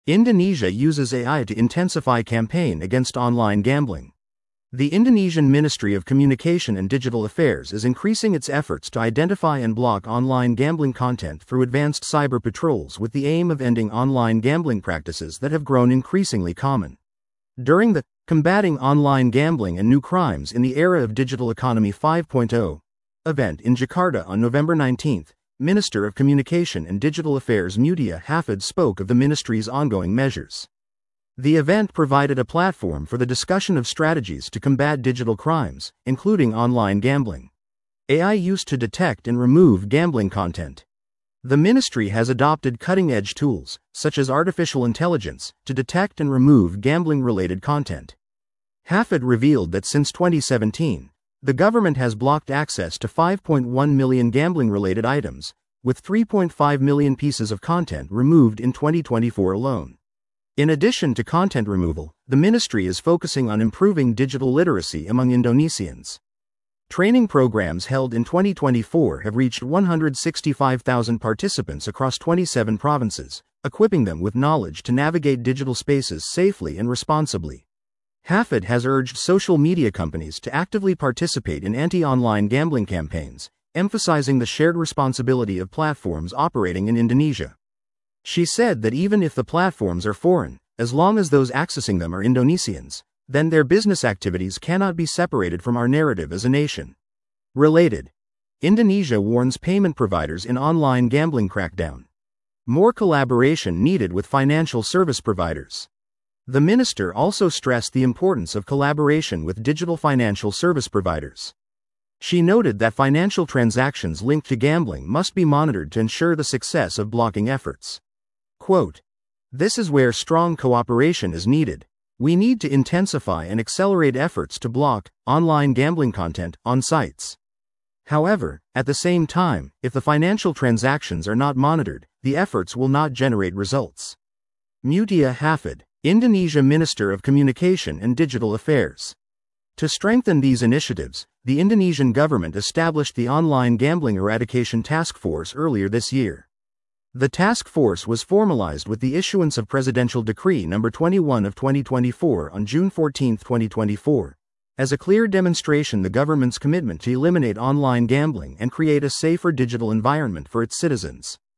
Indonesia uses AI to intensify campaign against online gambling. The Indonesian Ministry of Communication and Digital Affairs is increasing its efforts to identify and block online gambling content through advanced cyber patrols with the aim of ending online gambling practices that have grown increasingly common. During the Combating Online Gambling and New Crimes in the Era of Digital Economy 5.0 event in Jakarta on November 19, Minister of Communication and Digital Affairs Mutia Hafid spoke of the ministry's ongoing measures. The event provided a platform for the discussion of strategies to combat digital crimes, including online gambling. AI used to detect and remove gambling content. The ministry has adopted cutting-edge tools, such as artificial intelligence, to detect and remove gambling-related content. Hafid revealed that since 2017, the government has blocked access to 5.1 million gambling-related items, with 3.5 million pieces of content removed in 2024 alone. In addition to content removal, the ministry is focusing on improving digital literacy among Indonesians. Training programs held in 2024 have reached 165,000 participants across 27 provinces, equipping them with knowledge to navigate digital spaces safely and responsibly. Hafid has urged social media companies to actively participate in anti-online gambling campaigns, emphasizing the shared responsibility of platforms operating in Indonesia. She said that even if the platforms are foreign, as long as those accessing them are Indonesians, then their business activities cannot be separated from our narrative as a nation. Related. Indonesia warns payment providers in online gambling crackdown. More collaboration needed with financial service providers. The minister also stressed the importance of collaboration with digital financial service providers. She noted that financial transactions linked to gambling must be monitored to ensure the success of blocking efforts. Quote, "This is where strong cooperation is needed. We need to intensify and accelerate efforts to block online gambling content on sites. However, at the same time, if the financial transactions are not monitored, the efforts will not generate results." Mutia Hafid, Indonesia Minister of Communication and Digital Affairs. To strengthen these initiatives, the Indonesian government established the Online Gambling Eradication Task Force earlier this year. The task force was formalized with the issuance of Presidential Decree No. 21 of 2024 on June 14, 2024, as a clear demonstration the government's commitment to eliminate online gambling and create a safer digital environment for its citizens.